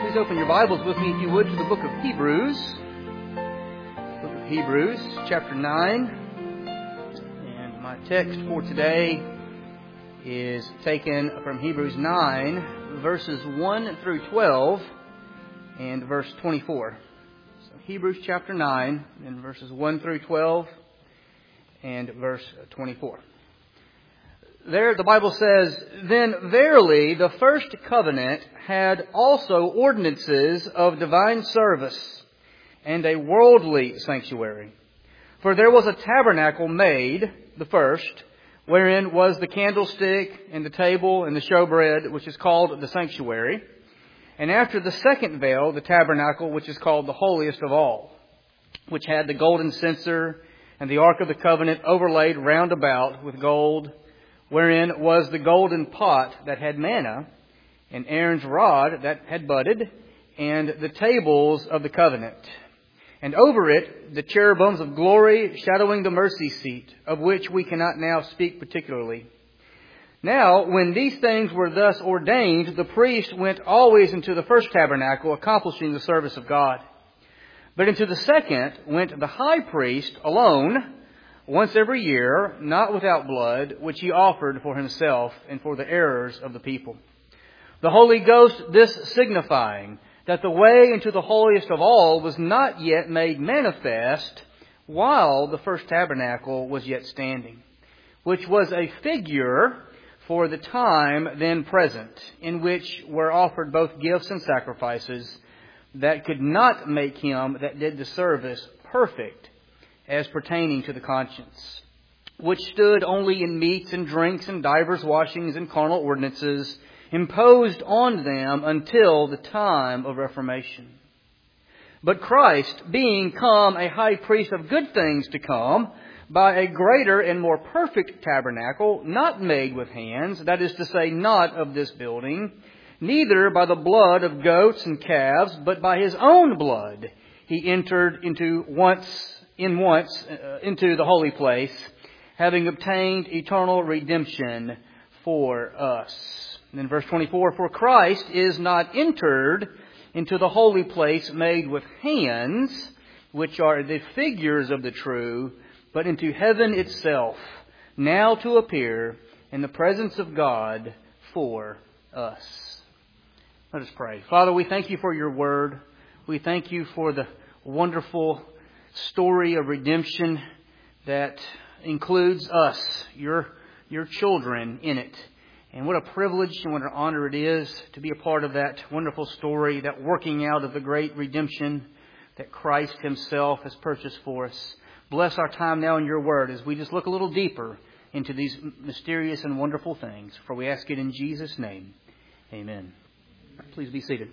Please open your Bibles with me, if you would, to the book of Hebrews. Book of Hebrews, chapter 9. And my text for today is taken from Hebrews 9, verses 1 through 12, and verse 24. So Hebrews chapter 9, and verses 1 through 12, and verse 24. There the Bible says, "Then verily the first covenant had also ordinances of divine service and a worldly sanctuary. For there was a tabernacle made, the first, wherein was the candlestick and the table and the showbread, which is called the sanctuary. And after the second veil, the tabernacle, which is called the holiest of all, which had the golden censer and the ark of the covenant overlaid round about with gold, wherein was the golden pot that had manna, and Aaron's rod that had budded, and the tables of the covenant. And over it the cherubims of glory shadowing the mercy seat, of which we cannot now speak particularly. Now, when these things were thus ordained, the priest went always into the first tabernacle, accomplishing the service of God. But into the second went the high priest alone, once every year, not without blood, which he offered for himself and for the errors of the people. The Holy Ghost this signifying, that the way into the holiest of all was not yet made manifest, while the first tabernacle was yet standing, which was a figure for the time then present, in which were offered both gifts and sacrifices, that could not make him that did the service perfect, as pertaining to the conscience, which stood only in meats and drinks and divers washings and carnal ordinances, imposed on them until the time of Reformation. But Christ, being come a high priest of good things to come, by a greater and more perfect tabernacle, not made with hands, that is to say, not of this building, neither by the blood of goats and calves, but by his own blood, he entered into the holy place, having obtained eternal redemption for us." And then verse 24, "For Christ is not entered into the holy place made with hands, which are the figures of the true, but into heaven itself, now to appear in the presence of God for us." Let us pray. Father, we thank you for your word. We thank you for the wonderful story of redemption that includes us, your children, in it. And what a privilege and what an honor it is to be a part of that wonderful story, that working out of the great redemption that Christ himself has purchased for us. Bless our time now in your word as we just look a little deeper into these mysterious and wonderful things. For we ask it in Jesus' name. Amen. Please be seated.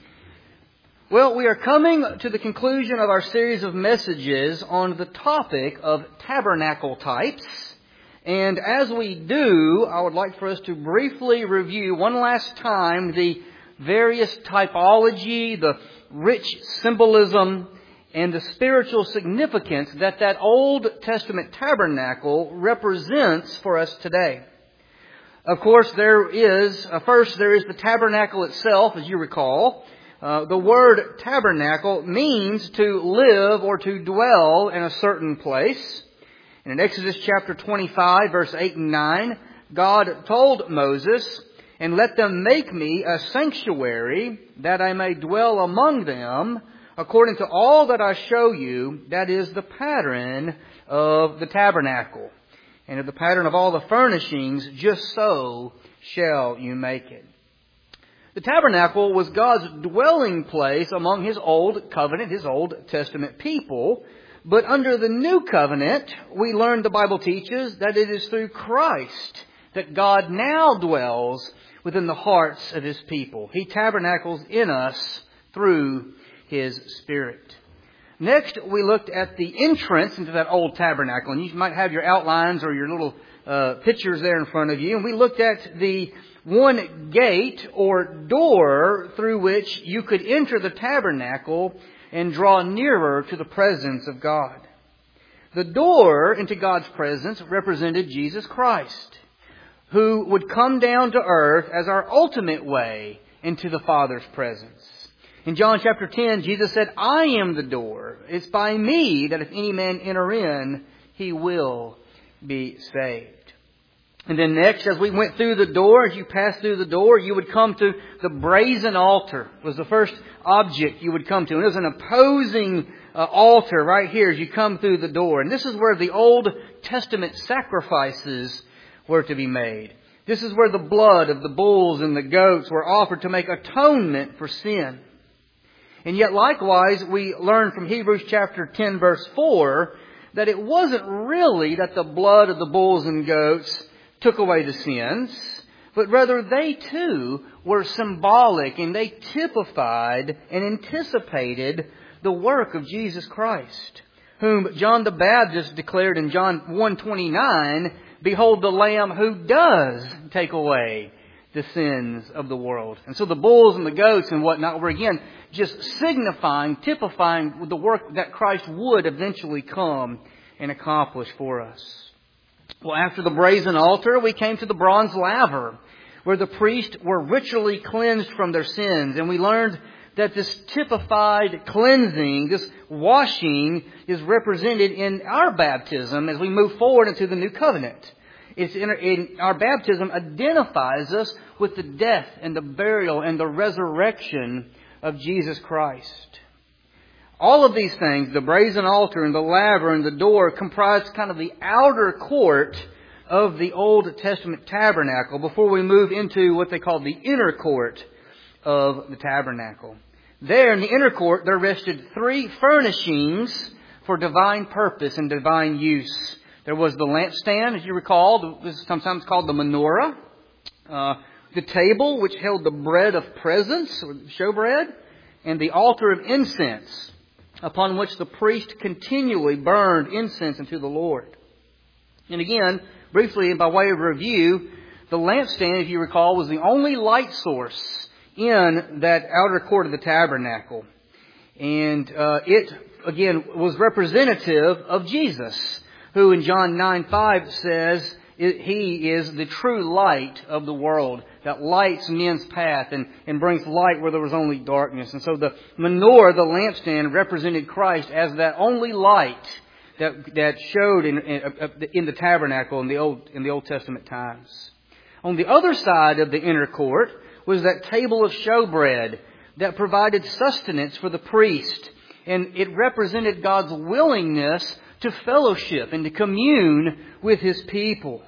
Well, we are coming to the conclusion of our series of messages on the topic of tabernacle types. And as we do, I would like for us to briefly review one last time the various typology, the rich symbolism, and the spiritual significance that Old Testament tabernacle represents for us today. Of course, there is the tabernacle itself, as you recall. The word tabernacle means to live or to dwell in a certain place. And in Exodus chapter 25, verse 8 and 9, God told Moses, "And let them make me a sanctuary, that I may dwell among them, according to all that I show you, that is the pattern of the tabernacle. And of the pattern of all the furnishings, just so shall you make it." The tabernacle was God's dwelling place among His Old Covenant, His Old Testament people. But under the New Covenant, we learn, the Bible teaches, that it is through Christ that God now dwells within the hearts of His people. He tabernacles in us through His Spirit. Next, we looked at the entrance into that old tabernacle. And you might have your outlines or your little pictures there in front of you. And we looked at the one gate or door through which you could enter the tabernacle and draw nearer to the presence of God. The door into God's presence represented Jesus Christ, who would come down to earth as our ultimate way into the Father's presence. In John chapter 10, Jesus said, I am the door. It's by me that if any man enter in, he will be saved. And then next, as we went through the door, as you passed through the door, you would come to the brazen altar. It was the first object you would come to. And it was an opposing altar right here as you come through the door. And this is where the Old Testament sacrifices were to be made. This is where the blood of the bulls and the goats were offered to make atonement for sin. And yet likewise, we learn from Hebrews chapter 10 verse 4 that it wasn't really that the blood of the bulls and goats took away the sins, but rather they too were symbolic and they typified and anticipated the work of Jesus Christ, whom John the Baptist declared in John 1:29, behold the Lamb who does take away the sins of the world. And so the bulls and the goats and whatnot were again just signifying, typifying the work that Christ would eventually come and accomplish for us. Well, after the brazen altar, we came to the bronze laver, where the priests were ritually cleansed from their sins. And we learned that this typified cleansing, this washing, is represented in our baptism as we move forward into the new covenant. Our baptism identifies us with the death and the burial and the resurrection of Jesus Christ. All of these things, the brazen altar and the laver and the door, comprise kind of the outer court of the Old Testament tabernacle before we move into what they call the inner court of the tabernacle. There in the inner court, there rested three furnishings for divine purpose and divine use. There was the lampstand, as you recall, this is sometimes called the menorah. The table, which held the bread of presence, or showbread, and the altar of incense, upon which the priest continually burned incense unto the Lord. And again, briefly by way of review, the lampstand, if you recall, was the only light source in that outer court of the tabernacle. And it, again, was representative of Jesus, who in John 9:5 says He is the true light of the world that lights men's path and brings light where there was only darkness. And so the menorah, the lampstand, represented Christ as that only light that showed in the tabernacle in the Old Testament times. On the other side of the inner court was that table of showbread that provided sustenance for the priest. And it represented God's willingness to fellowship and to commune with His people.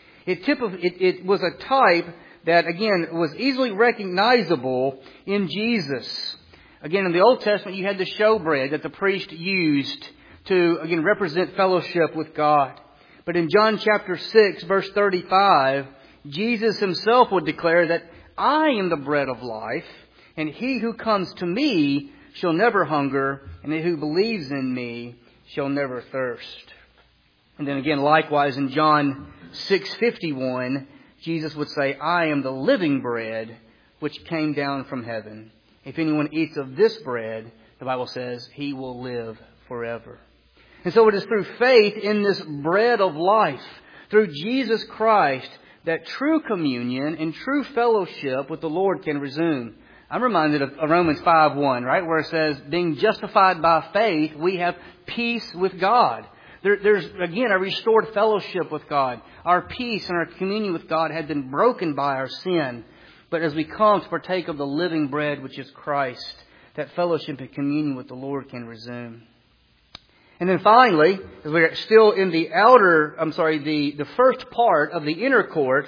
It was a type that, again, was easily recognizable in Jesus. Again, in the Old Testament, you had the showbread that the priest used to, again, represent fellowship with God. But in John chapter 6, verse 35, Jesus Himself would declare that I am the bread of life, and he who comes to me shall never hunger, and he who believes in me shall never thirst. And then again, likewise, in John 6:51, Jesus would say, I am the living bread which came down from heaven. If anyone eats of this bread, the Bible says, he will live forever. And so it is through faith in this bread of life, through Jesus Christ, that true communion and true fellowship with the Lord can resume. I'm reminded of Romans 5:1, right, where it says, being justified by faith, we have peace with God. There's, again, a restored fellowship with God. Our peace and our communion with God had been broken by our sin. But as we come to partake of the living bread, which is Christ, that fellowship and communion with the Lord can resume. And then finally, as we're still in the the first part of the inner court,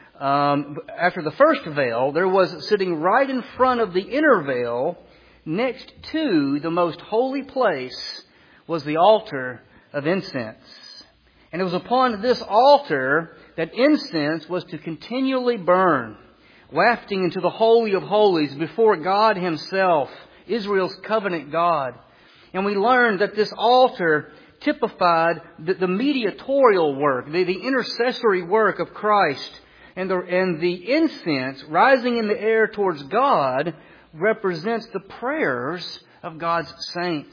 after the first veil, there was sitting right in front of the inner veil, next to the most holy place, was the altar of incense. And it was upon this altar that incense was to continually burn, wafting into the Holy of Holies before God Himself, Israel's covenant God. And we learned that this altar typified the mediatorial work, the intercessory work of Christ. And the incense rising in the air towards God represents the prayers of God's saints.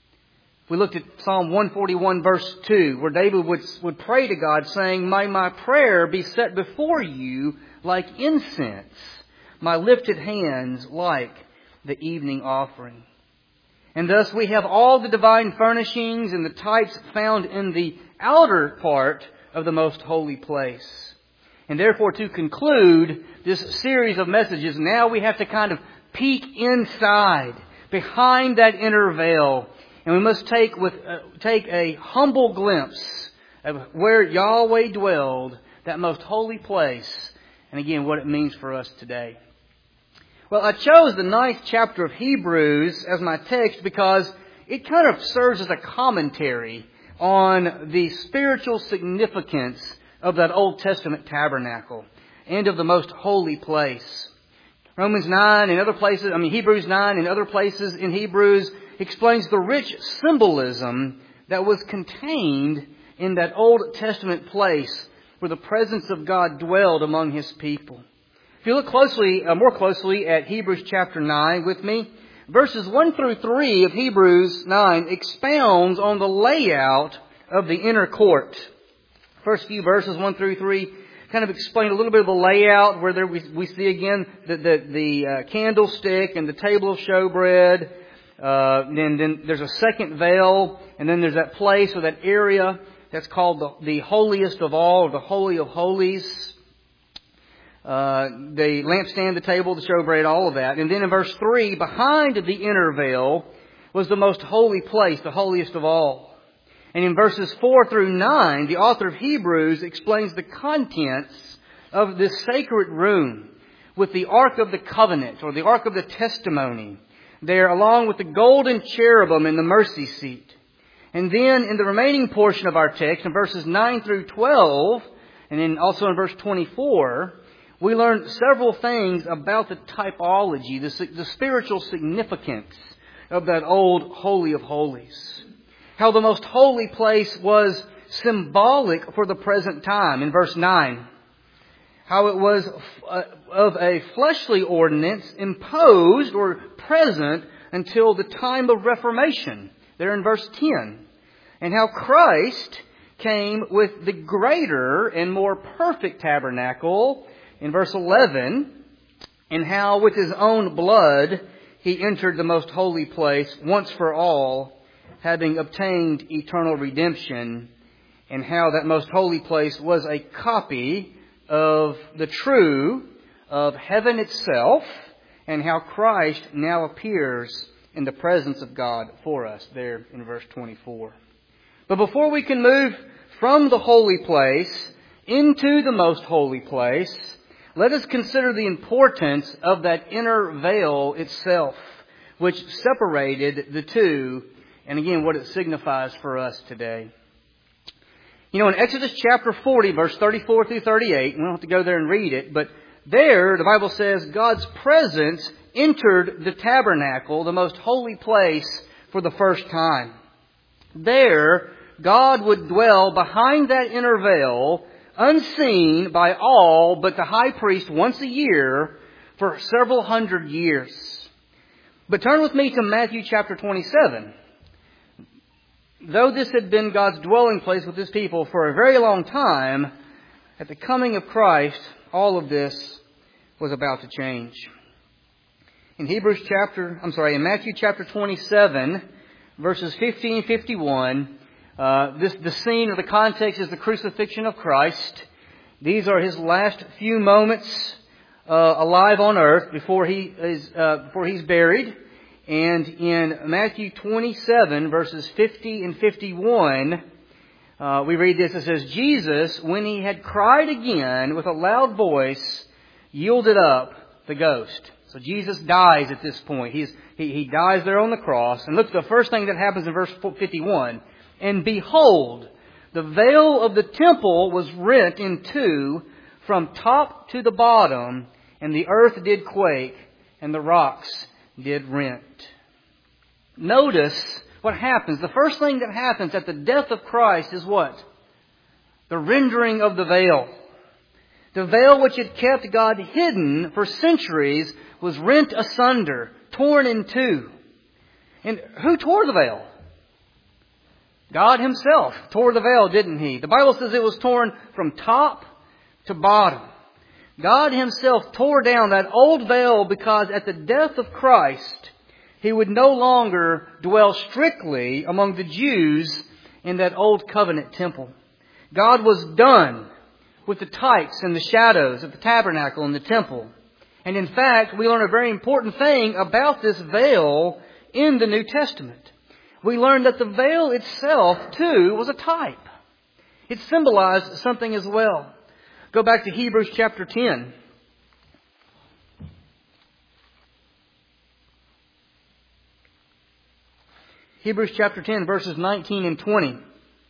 We looked at Psalm 141 verse 2, where David would pray to God saying, may my prayer be set before you like incense, my lifted hands like the evening offering. And thus we have all the divine furnishings and the types found in the outer part of the most holy place. And therefore, to conclude this series of messages, now we have to kind of peek inside, behind that inner veil. And we must take a humble glimpse of where Yahweh dwelled, that most holy place, and again, what it means for us today. Well, I chose the 9th chapter of Hebrews as my text because it kind of serves as a commentary on the spiritual significance of that Old Testament tabernacle and of the most holy place. Hebrews 9 and other places in Hebrews explains the rich symbolism that was contained in that Old Testament place where the presence of God dwelled among His people. If you look more closely at Hebrews chapter 9 with me, verses 1 through 3 of Hebrews 9 expounds on the layout of the inner court. First few verses, 1 through 3, kind of explain a little bit of the layout where there we see again the candlestick and the table of showbread. Then there's a second veil, and then there's that place or that area that's called the holiest of all, or the Holy of Holies. The lampstand, the table, the showbread, all of that. And then in verse 3, behind the inner veil was the most holy place, the holiest of all. And in verses 4 through 9, the author of Hebrews explains the contents of this sacred room with the Ark of the Covenant, or the Ark of the Testimony, there along with the golden cherubim and the mercy seat. And then in the remaining portion of our text, in verses 9 through 12, and then also in verse 24, we learn several things about the typology, the spiritual significance of that old Holy of Holies. How the most holy place was symbolic for the present time in verse 9. How it was of a fleshly ordinance imposed or present until the time of Reformation, there in verse 10. And how Christ came with the greater and more perfect tabernacle in verse 11, and how with His own blood He entered the most holy place once for all, having obtained eternal redemption, and how that most holy place was a copy of the true of heaven itself, and how Christ now appears in the presence of God for us, there in verse 24. But before we can move from the holy place into the most holy place, let us consider the importance of that inner veil itself, which separated the two, and again, what it signifies for us today. You know, in Exodus chapter 40, verse 34 through 38, we don't have to go there and read it, but there, the Bible says, God's presence entered the tabernacle, the most holy place, for the first time. There, God would dwell behind that inner veil, unseen by all but the high priest once a year for several hundred years. But turn with me to Matthew chapter 27. Though this had been God's dwelling place with His people for a very long time, at the coming of Christ, all of this was about to change. In Matthew chapter 27, verses 50 and 51, the scene or the context is the crucifixion of Christ. These are His last few moments alive on earth before He's buried. And in Matthew 27, verses 50 and 51, we read this. It says, Jesus, when He had cried again with a loud voice, yielded up the ghost. So Jesus dies at this point. He dies there on the cross. And look, the first thing that happens in verse 51. And behold, the veil of the temple was rent in two from top to the bottom, and the earth did quake, and the rocks did rent. Notice what happens. The first thing that happens at the death of Christ is what? The rendering of the veil. The veil which had kept God hidden for centuries was rent asunder, torn in two. And who tore the veil? God Himself tore the veil, didn't He? The Bible says it was torn from top to bottom. God Himself tore down that old veil because at the death of Christ, He would no longer dwell strictly among the Jews in that old covenant temple. God was done with the types and the shadows of the tabernacle and the temple. And in fact, we learn a very important thing about this veil in the New Testament. We learn that the veil itself, too, was a type. It symbolized something as well. Go back to Hebrews chapter 10. Hebrews chapter 10, verses 19 and 20.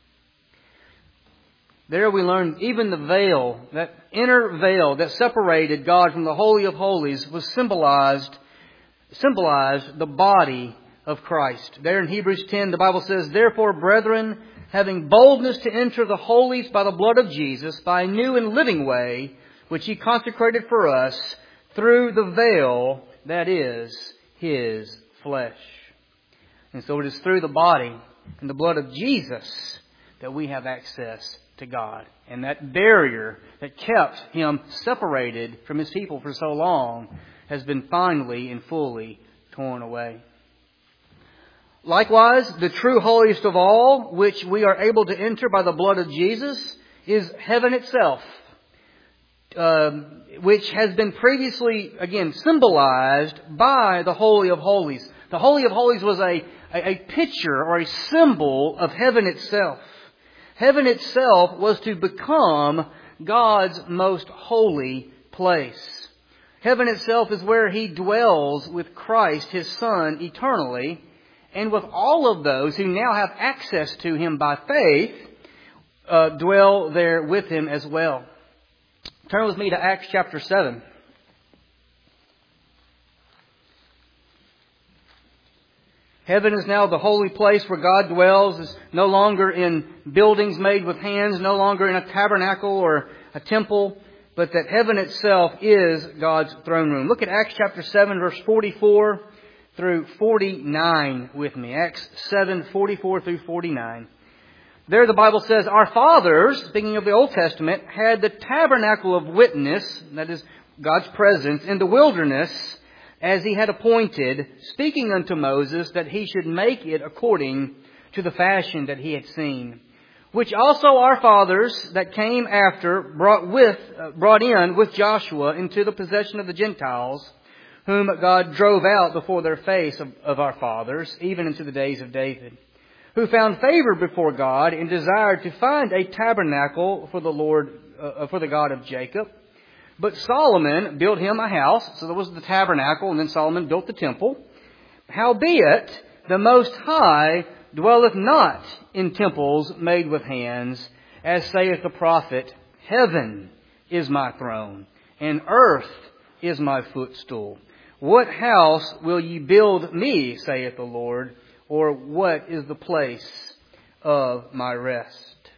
There we learn even the veil, that inner veil that separated God from the Holy of Holies, was symbolized the body of Christ. There in Hebrews 10, the Bible says, "Therefore, brethren, having boldness to enter the holies by the blood of Jesus, by a new and living way, which He consecrated for us through the veil, that is, His flesh." And so it is through the body and the blood of Jesus that we have access to God. And that barrier that kept Him separated from His people for so long has been finally and fully torn away. Likewise, the true holiest of all, which we are able to enter by the blood of Jesus, is heaven itself, which has been previously, again, symbolized by the Holy of Holies. The Holy of Holies was a picture or a symbol of heaven itself. Heaven itself was to become God's most holy place. Heaven itself is where He dwells with Christ, His Son, eternally, and with all of those who now have access to Him by faith, dwell there with Him as well. Turn with me to Acts chapter 7. Heaven is now the holy place where God dwells. It's no longer in buildings made with hands, no longer in a tabernacle or a temple, but that heaven itself is God's throne room. Look at Acts chapter 7, verse 44 through 49 with me. Acts 7, 44 through 49. There the Bible says, "Our fathers," speaking of the Old Testament, "had the tabernacle of witness," that is God's presence, "in the wilderness, as He had appointed, speaking unto Moses that he should make it according to the fashion that he had seen. Which also our fathers that came after brought in with Joshua into the possession of the Gentiles, whom God drove out before their face of our fathers, even into the days of David, who found favor before God and desired to find a tabernacle for the Lord, for the God of Jacob. But Solomon built him a house." So there was the tabernacle, and then Solomon built the temple. "Howbeit, the Most High dwelleth not in temples made with hands, as saith the prophet, Heaven is my throne, and earth is my footstool. What house will ye build me, saith the Lord, or what is the place of my rest?"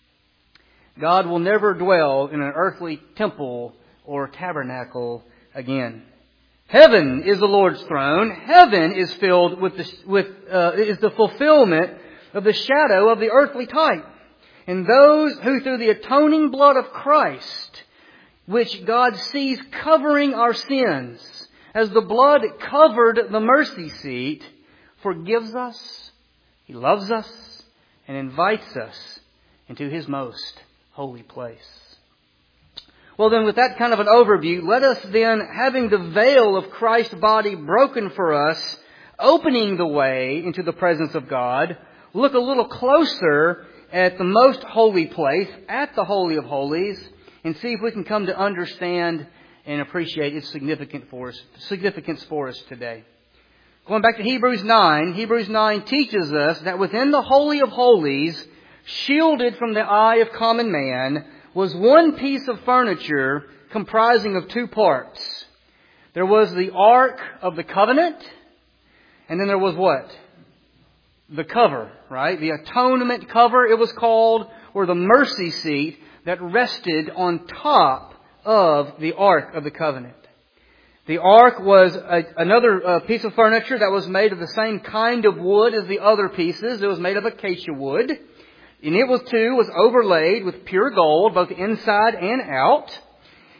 God will never dwell in an earthly temple or tabernacle again. Heaven is the Lord's throne. Heaven is filled is the fulfillment of the shadow of the earthly type. And those who through the atoning blood of Christ, which God sees covering our sins, as the blood covered the mercy seat, forgives us, He loves us, and invites us into His most holy place. Well then, with that kind of an overview, let us then, having the veil of Christ's body broken for us, opening the way into the presence of God, look a little closer at the most holy place, at the Holy of Holies, and see if we can come to understand and appreciate its significance for us today. Going back to Hebrews 9, Hebrews 9 teaches us that within the Holy of Holies, shielded from the eye of common man, was one piece of furniture comprising of two parts. There was the Ark of the Covenant, and then there was what? The cover, right? The atonement cover, it was called, or the mercy seat that rested on top of the Ark of the Covenant. The Ark was another piece of furniture that was made of the same kind of wood as the other pieces. It was made of acacia wood. And it was overlaid with pure gold, both inside and out.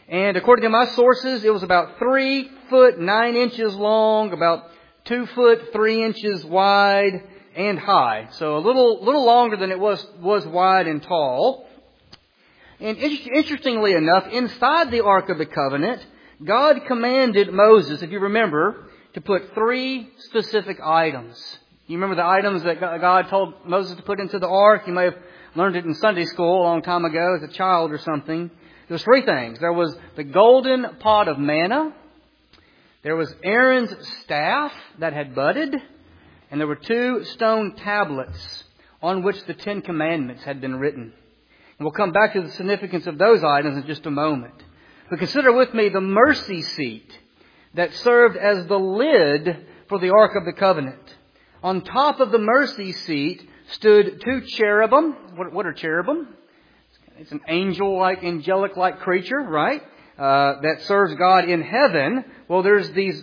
And according to my sources, it was about 3 foot 9 inches long, about 2 foot 3 inches wide and high. So a little longer than it was wide and tall. And interestingly enough, inside the Ark of the Covenant, God commanded Moses, if you remember, to put 3 specific items. You remember the items that God told Moses to put into the Ark? You may have learned it in Sunday school a long time ago as a child or something. There was 3 things. There was the golden pot of manna. There was Aaron's staff that had budded. And there were 2 stone tablets on which the 10 Commandments had been written. And we'll come back to the significance of those items in just a moment. But consider with me the mercy seat that served as the lid for the Ark of the Covenant. On top of the mercy seat stood 2 cherubim. What are cherubim? It's an angel-like, angelic-like creature, right? That serves God in heaven. Well, there's these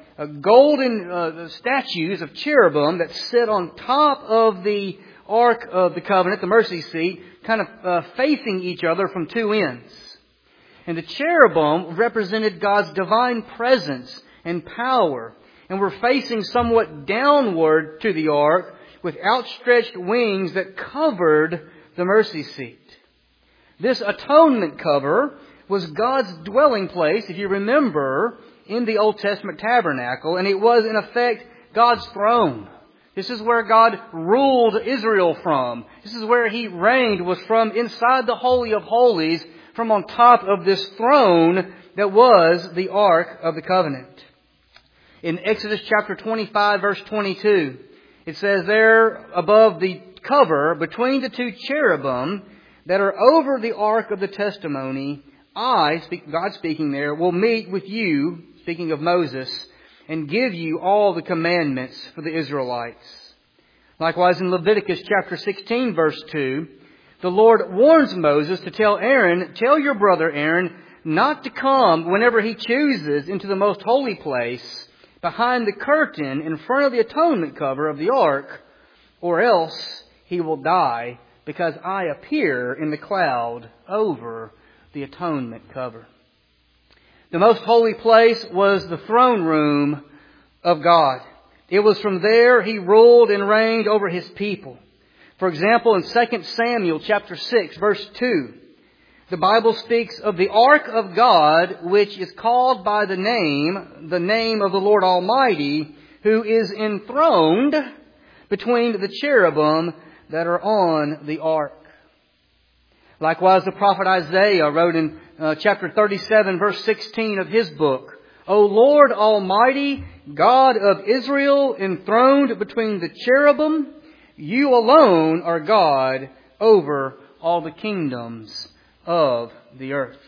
golden statues of cherubim that sit on top of the Ark of the Covenant, the mercy seat, kind of facing each other from 2 ends. And the cherubim represented God's divine presence and power, and were facing somewhat downward to the ark with outstretched wings that covered the mercy seat. This atonement cover was God's dwelling place, if you remember, in the Old Testament tabernacle, and it was in effect God's throne. This is where God ruled Israel from. This is where He reigned, was from inside the Holy of Holies, from on top of this throne that was the Ark of the Covenant. In Exodus chapter 25, verse 22, it says there above the cover, between the 2 cherubim that are over the Ark of the Testimony, God speaking there, will meet with you, speaking of Moses, and give you all the commandments for the Israelites. Likewise in Leviticus chapter 16, verse 2, the Lord warns Moses to tell Aaron, tell your brother Aaron not to come whenever he chooses into the most holy place behind the curtain in front of the atonement cover of the ark, or else he will die, because I appear in the cloud over the atonement cover. The most holy place was the throne room of God. It was from there He ruled and reigned over His people. For example, in 2 Samuel chapter 6, verse 2, the Bible speaks of the ark of God, which is called by the name of the Lord Almighty, who is enthroned between the cherubim that are on the ark. Likewise, the prophet Isaiah wrote in chapter 37, verse 16 of his book, O Lord Almighty, God of Israel, enthroned between the cherubim, you alone are God over all the kingdoms of the earth.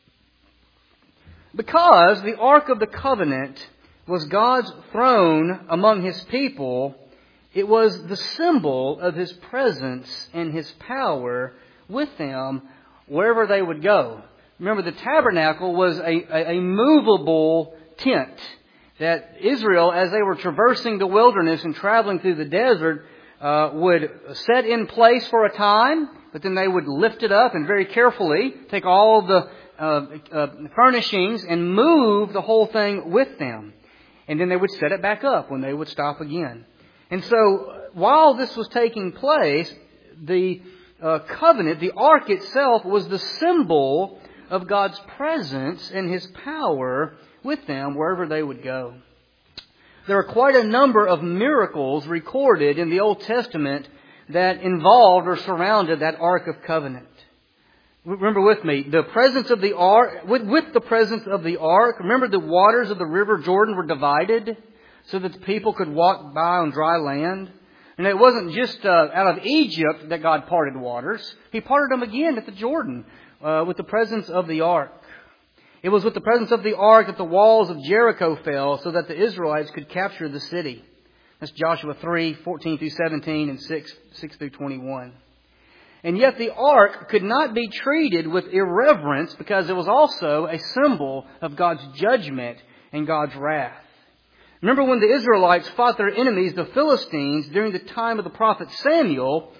Because the Ark of the Covenant was God's throne among His people, it was the symbol of His presence and His power with them wherever they would go. Remember, the tabernacle was a movable tent that Israel, as they were traversing the wilderness and traveling through the desert, would set in place for a time, but then they would lift it up and very carefully take all the furnishings and move the whole thing with them. And then they would set it back up when they would stop again. And so while this was taking place, the covenant, the ark itself, was the symbol of God's presence and His power with them wherever they would go. There are quite a number of miracles recorded in the Old Testament that involved or surrounded that Ark of Covenant. Remember with me, the presence of the ark, with the presence of the ark, remember the waters of the river Jordan were divided so that the people could walk by on dry land. And it wasn't just out of Egypt that God parted waters. He parted them again at the Jordan with the presence of the ark. It was with the presence of the ark that the walls of Jericho fell so that the Israelites could capture the city. That's Joshua 3, 14 through 17 and 6 through 21. And yet the ark could not be treated with irreverence because it was also a symbol of God's judgment and God's wrath. Remember when the Israelites fought their enemies, the Philistines, during the time of the prophet Samuel,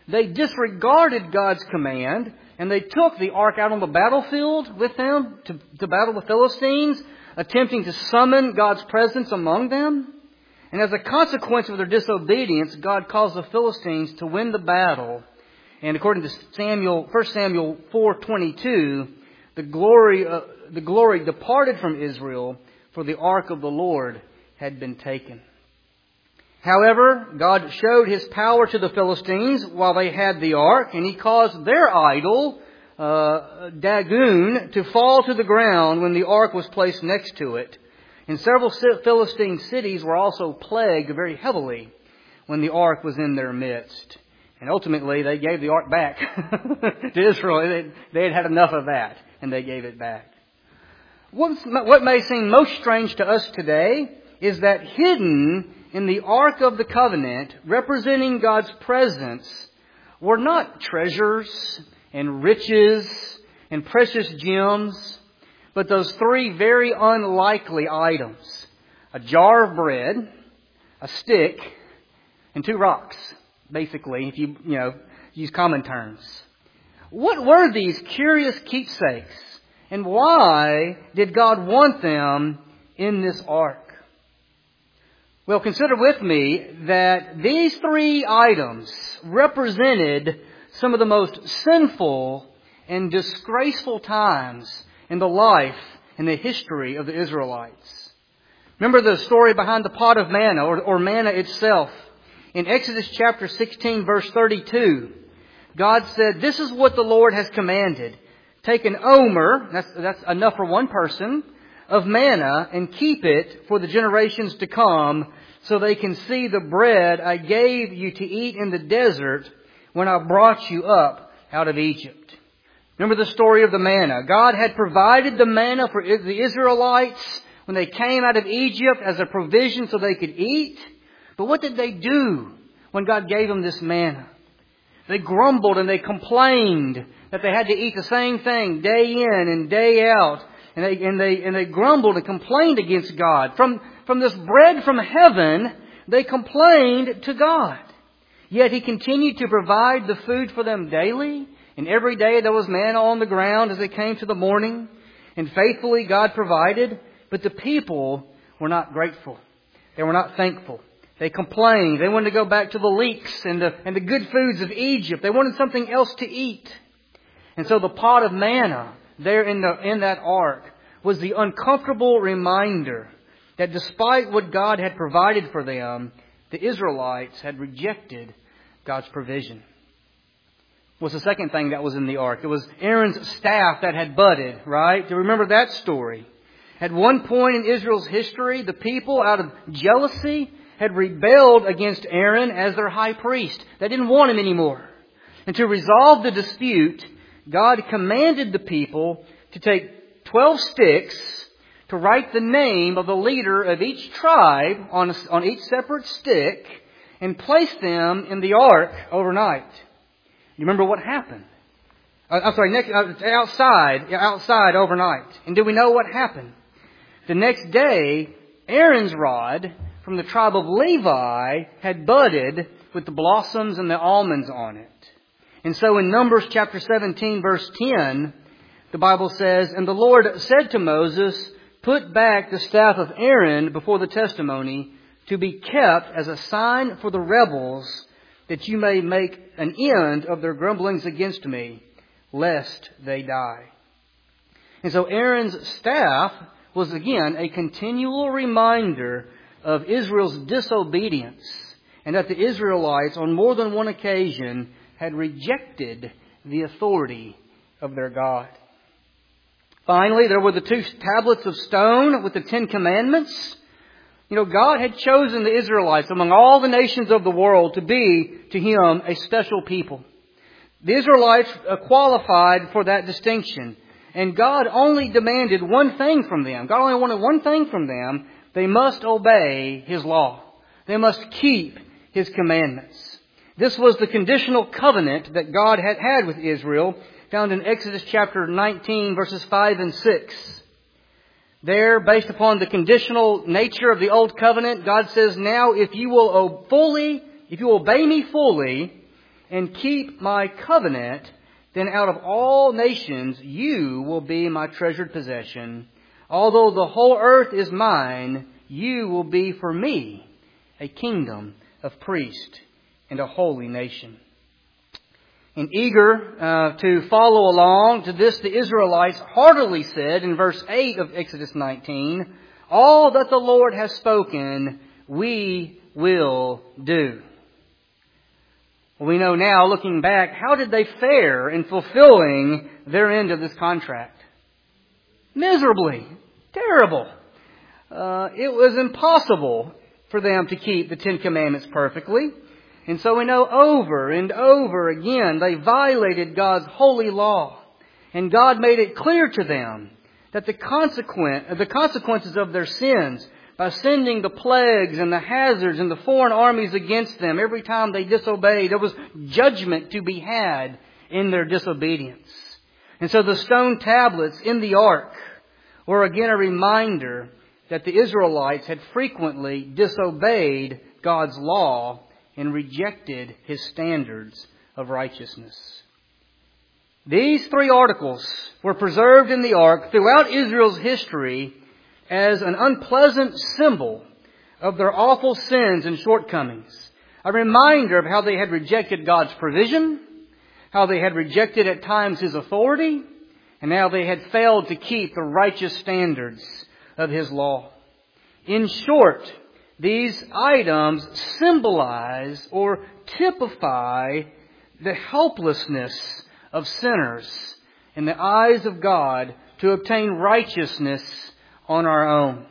They disregarded God's command, and they took the ark out on the battlefield with them to battle the Philistines, attempting to summon God's presence among them. And as a consequence of their disobedience, God caused the Philistines to win the battle. And according to 1 Samuel 4:22, the glory departed from Israel, for the ark of the Lord had been taken. However, God showed His power to the Philistines while they had the ark, and He caused their idol, Dagon, to fall to the ground when the ark was placed next to it. And several Philistine cities were also plagued very heavily when the ark was in their midst. And ultimately, they gave the ark back to Israel. They had had enough of that, and they gave it back. What may seem most strange to us today is that hidden in the Ark of the Covenant, representing God's presence, were not treasures and riches and precious gems, but those three very unlikely items: a jar of bread, a stick, and 2 rocks, basically, if you use common terms. What were these curious keepsakes, and why did God want them in this ark? Well, consider with me that these 3 items represented some of the most sinful and disgraceful times in the life and the history of the Israelites. Remember the story behind the pot of manna, or manna itself. In Exodus chapter 16, verse 32, God said, "This is what the Lord has commanded. Take an omer," that's enough for one person, "of manna, and keep it for the generations to come, so they can see the bread I gave you to eat in the desert when I brought you up out of Egypt." Remember the story of the manna. God had provided the manna for the Israelites when they came out of Egypt as a provision so they could eat. But what did they do when God gave them this manna? They grumbled and they complained that they had to eat the same thing day in and day out. And they grumbled and complained against God. From this bread from heaven, they complained to God. Yet He continued to provide the food for them daily. And every day there was manna on the ground as they came to the morning. And faithfully God provided. But the people were not grateful. They were not thankful. They complained. They wanted to go back to the leeks and the good foods of Egypt. They wanted something else to eat. And so the pot of manna there in that ark was the uncomfortable reminder that despite what God had provided for them, the Israelites had rejected God's provision. What's the second thing that was in the ark? It was Aaron's staff that had budded, right? Do you remember that story? At one point in Israel's history, the people, out of jealousy, had rebelled against Aaron as their high priest. They didn't want him anymore. And to resolve the dispute, God commanded the people to take 12 sticks, to write the name of the leader of each tribe on each separate stick, and place them in the ark overnight. You remember what happened? Outside overnight. And do we know what happened? The next day, Aaron's rod from the tribe of Levi had budded with the blossoms and the almonds on it. And so in Numbers chapter 17, verse 10, the Bible says, "And the Lord said to Moses, put back the staff of Aaron before the testimony to be kept as a sign for the rebels, that you may make an end of their grumblings against me, lest they die." And so Aaron's staff was again a continual reminder of Israel's disobedience, and that the Israelites on more than one occasion had rejected the authority of their God. Finally, there were the 2 tablets of stone with the 10 commandments. God had chosen the Israelites among all the nations of the world to be, to Him, a special people. The Israelites qualified for that distinction. And God only demanded one thing from them. God only wanted one thing from them. They must obey His law. They must keep His commandments. This was the conditional covenant that God had with Israel, found in Exodus chapter 19, verses 5 and 6. There, based upon the conditional nature of the old covenant, God says, "Now if you will obey me fully, and keep my covenant, then out of all nations you will be my treasured possession. Although the whole earth is mine, you will be for me a kingdom of priests and a holy nation." And eager to follow along to this, the Israelites heartily said in verse 8 of Exodus 19, "All that the Lord has spoken, we will do." Well, we know now, looking back, how did they fare in fulfilling their end of this contract? Miserably. Terrible. It was impossible for them to keep the Ten Commandments perfectly. And so we know over and over again they violated God's holy law. And God made it clear to them that the consequences of their sins, by sending the plagues and the hazards and the foreign armies against them every time they disobeyed, there was judgment to be had in their disobedience. And so the stone tablets in the ark were again a reminder that the Israelites had frequently disobeyed God's law and rejected His standards of righteousness. These three articles were preserved in the ark throughout Israel's history as an unpleasant symbol of their awful sins and shortcomings. A reminder of how they had rejected God's provision, how they had rejected at times His authority, and how they had failed to keep the righteous standards of His law. In short, these items symbolize or typify the helplessness of sinners in the eyes of God to obtain righteousness on our own.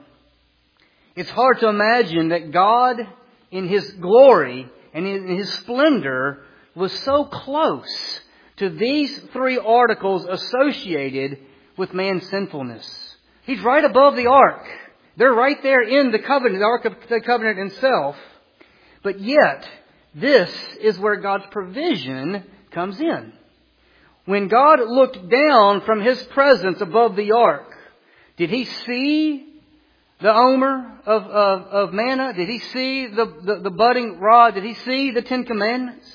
It's hard to imagine that God, in His glory and in His splendor, was so close to these three articles associated with man's sinfulness. He's right above the ark. They're right there in the covenant, the Ark of the Covenant itself. But yet, this is where God's provision comes in. When God looked down from His presence above the ark, did He see the omer of manna? Did He see the budding rod? Did He see the Ten Commandments?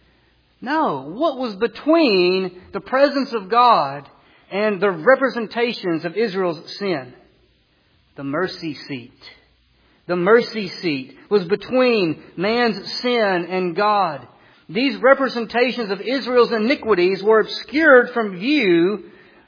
No. What was between the presence of God and the representations of Israel's sin? The mercy seat. The mercy seat was between man's sin and God. These representations of Israel's iniquities were obscured from view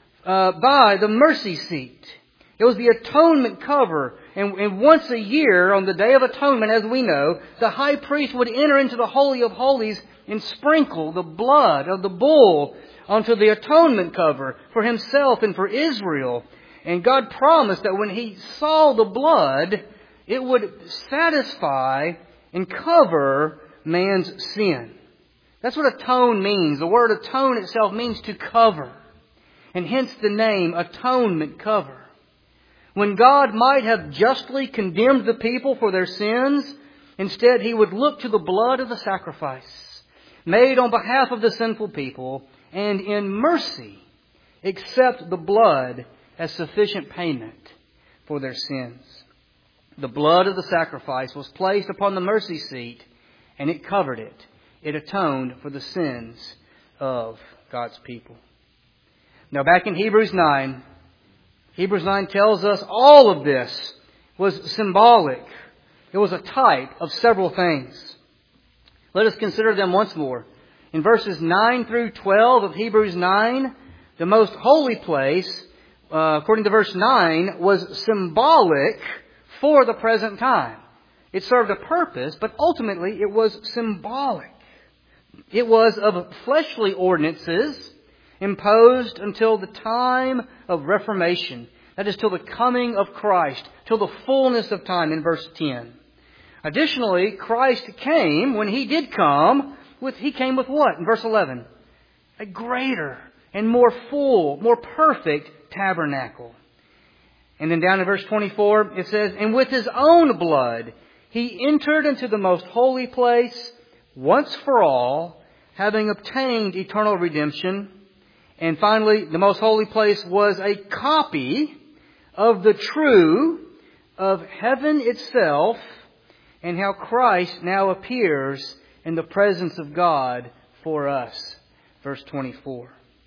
by the mercy seat. It was the atonement cover. And once a year, on the Day of Atonement, as we know, the high priest would enter into the Holy of Holies and sprinkle the blood of the bull onto the atonement cover for himself and for Israel. And God promised that when He saw the blood, it would satisfy and cover man's sin. That's what atone means. The word atone itself means to cover. And hence the name atonement cover. When God might have justly condemned the people for their sins, instead He would look to the blood of the sacrifice made on behalf of the sinful people and in mercy accept the blood as sufficient payment for their sins. The blood of the sacrifice was placed upon the mercy seat and it covered it. It atoned for the sins of God's people. Now back in Hebrews 9 tells us all of this was symbolic. It was a type of several things. Let us consider them once more. In verses 9 through 12 of Hebrews 9, the most holy place, according to verse 9, was symbolic for the present time. It served a purpose, but ultimately it was symbolic. It was of fleshly ordinances imposed until the time of Reformation. That is, till the coming of Christ, till the fullness of time in verse 10. Additionally, Christ came, when He did come, He came with what? In verse 11. A greater and more full, more perfect tabernacle. And then down in verse 24, it says, "And with His own blood He entered into the most holy place once for all, having obtained eternal redemption." And finally, the most holy place was a copy of the true of heaven itself, and how Christ now appears in the presence of God for us. Verse 24.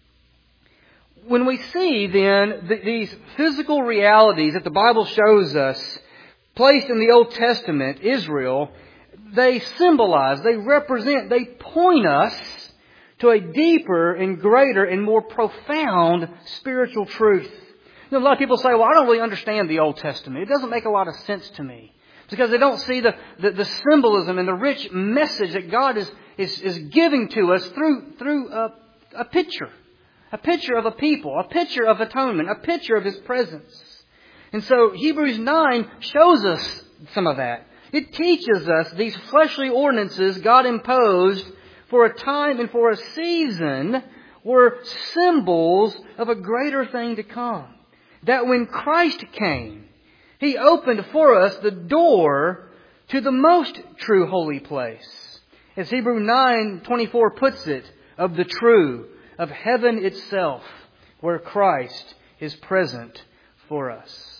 When we see then these physical realities that the Bible shows us placed in the Old Testament, Israel, they symbolize, they represent, they point us to a deeper and greater and more profound spiritual truth. You know, a lot of people say, well, I don't really understand the Old Testament. It doesn't make a lot of sense to me. Because they don't see the symbolism and the rich message that God is giving to us through a picture. A picture of a people, a picture of atonement, a picture of His presence. And so Hebrews 9 shows us some of that. It teaches us these fleshly ordinances God imposed for a time and for a season were symbols of a greater thing to come. That when Christ came, He opened for us the door to the most true holy place. As Hebrews 9:24 puts it, of the true, of heaven itself, where Christ is present for us.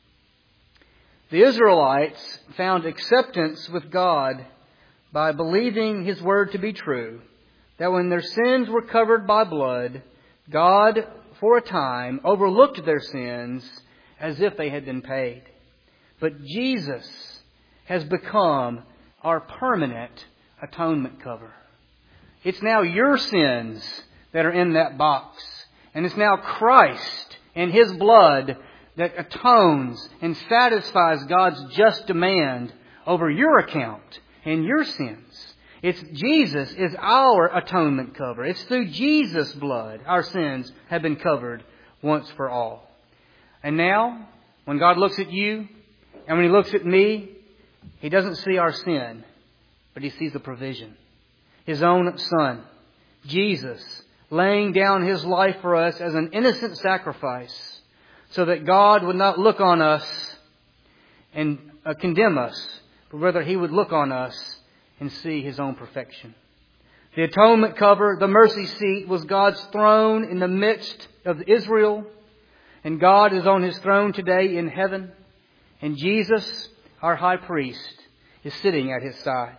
The Israelites found acceptance with God by believing His Word to be true, that when their sins were covered by blood, God, for a time, overlooked their sins as if they had been paid. But Jesus has become our permanent atonement cover. It's now your sins that are in that box. And it's now Christ and His blood that atones and satisfies God's just demand over your account and your sins. It's Jesus is our atonement cover. It's through Jesus' blood our sins have been covered once for all. And now, when God looks at you and when He looks at me, He doesn't see our sin, but He sees the provision. His own Son, Jesus, laying down His life for us as an innocent sacrifice so that God would not look on us and condemn us, but rather He would look on us and see His own perfection. The atonement cover, the mercy seat, was God's throne in the midst of Israel. And God is on His throne today in heaven. And Jesus, our high priest, is sitting at His side.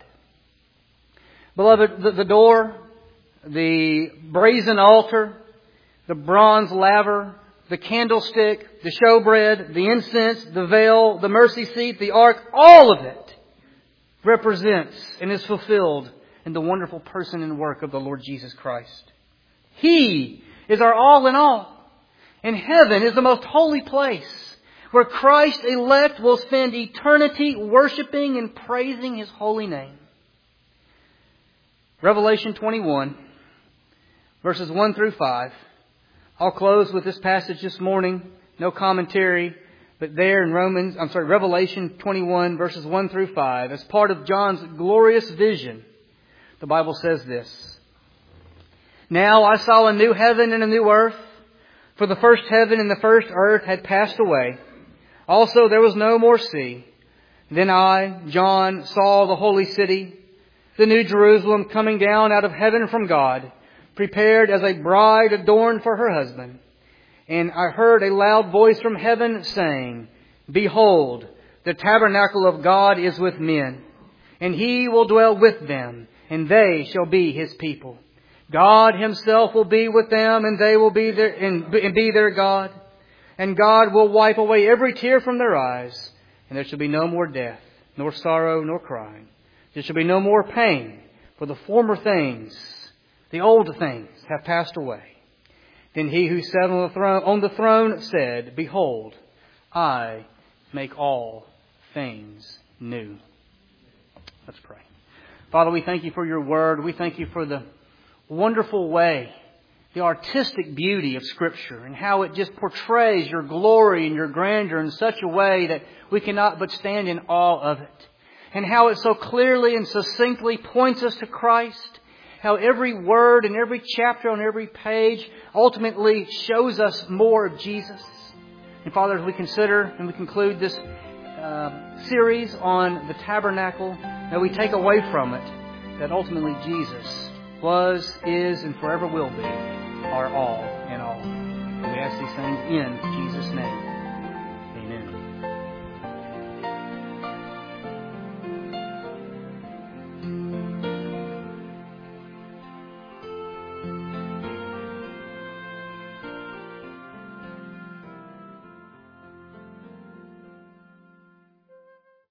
Beloved, the door, the brazen altar, the bronze laver, the candlestick, the showbread, the incense, the veil, the mercy seat, the ark, all of it represents and is fulfilled in the wonderful person and work of the Lord Jesus Christ. He is our all in all. And heaven is the most holy place where Christ's elect will spend eternity worshiping and praising His holy name. Revelation 21, verses 1 through 5. I'll close with this passage this morning. No commentary, but there in Revelation 21, verses 1 through 5, as part of John's glorious vision, the Bible says this. Now I saw a new heaven and a new earth, for the first heaven and the first earth had passed away. Also there was no more sea. Then I, John, saw the holy city, the new Jerusalem, coming down out of heaven from God, prepared as a bride adorned for her husband. And I heard a loud voice from heaven saying, Behold, the tabernacle of God is with men, and He will dwell with them, and they shall be His people. God Himself will be with them, and they will be their God. And God will wipe away every tear from their eyes, and there shall be no more death, nor sorrow, nor crying. There shall be no more pain, for the former things, the old things, have passed away. Then He who sat on the throne said, Behold, I make all things new. Let's pray. Father, we thank You for Your Word. We thank You for the wonderful way, the artistic beauty of Scripture, and how it just portrays Your glory and Your grandeur in such a way that we cannot but stand in awe of it. And how it so clearly and succinctly points us to Christ. How every word and every chapter on every page ultimately shows us more of Jesus. And Father, as we consider and we conclude this series on the tabernacle, may we take away from it that ultimately Jesus was, is, and forever will be our all in all. And we ask these things in